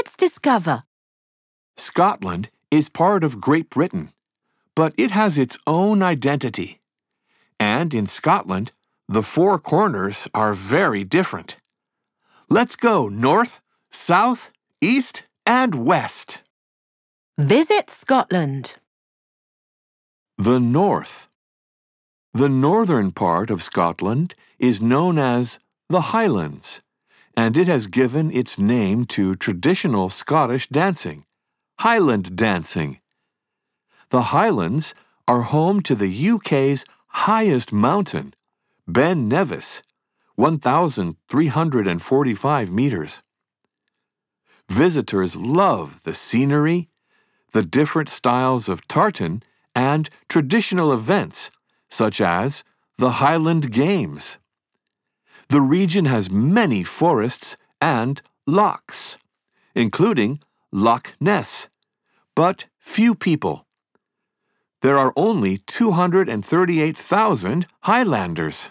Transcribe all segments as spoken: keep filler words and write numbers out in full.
Let's discover. Scotland is part of Great Britain, but it has its own identity. And in Scotland, the four corners are very different. Let's go north, south, east, and west. Visit Scotland. The north. The northern part of Scotland is known as the Highlands, and it has given its name to traditional Scottish dancing, Highland dancing. The Highlands are home to the U K's highest mountain, Ben Nevis, one thousand three hundred forty-five meters. Visitors love the scenery, the different styles of tartan, and traditional events, such as the Highland Games. The region has many forests and lochs, including Loch Ness, but few people. There are only two hundred thirty-eight thousand Highlanders.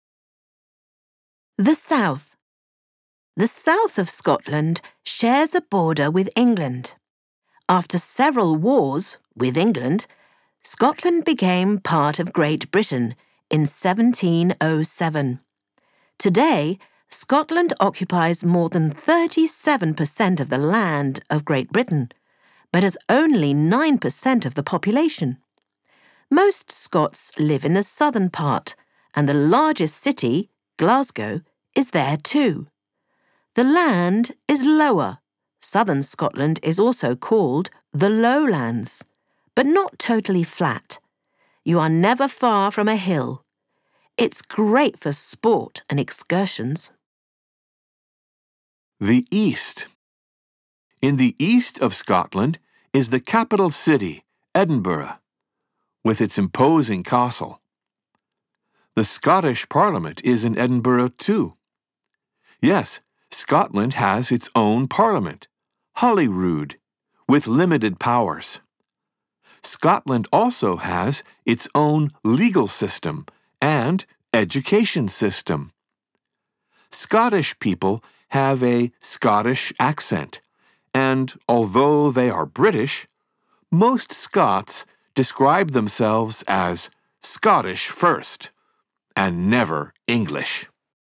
The south. The south of Scotland shares a border with England. After several wars with England, Scotland became part of Great Britain in seventeen oh seven. Today, Scotland occupies more than thirty-seven percent of the land of Great Britain, but has only nine percent of the population. Most Scots live in the southern part, and the largest city, Glasgow, is there too. The land is lower. Southern Scotland is also called the Lowlands, but not totally flat. You are never far from a hill. It's great for sport and excursions. The east. In the east of Scotland is the capital city, Edinburgh, with its imposing castle. The Scottish Parliament is in Edinburgh too. Yes, Scotland has its own parliament, Holyrood, with limited powers. Scotland also has its own legal system and education system. Scottish people have a Scottish accent, and although they are British, most Scots describe themselves as Scottish first, and never English.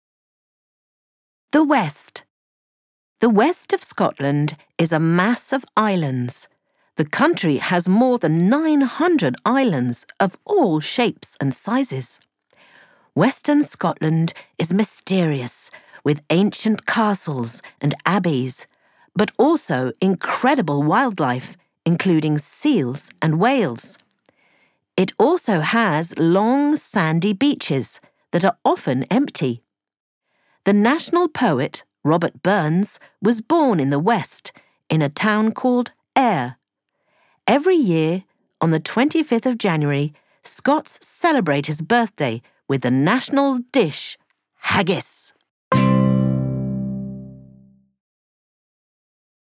The west. The west of Scotland is a mass of islands. The country has more than nine hundred islands of all shapes and sizes. Western Scotland is mysterious, with ancient castles and abbeys, but also incredible wildlife, including seals and whales. It also has long, sandy beaches that are often empty. The national poet, Robert Burns, was born in the West, in a town called Ayr. Every year, on the twenty-fifth of January, Scots celebrate his birthday with the national dish, haggis.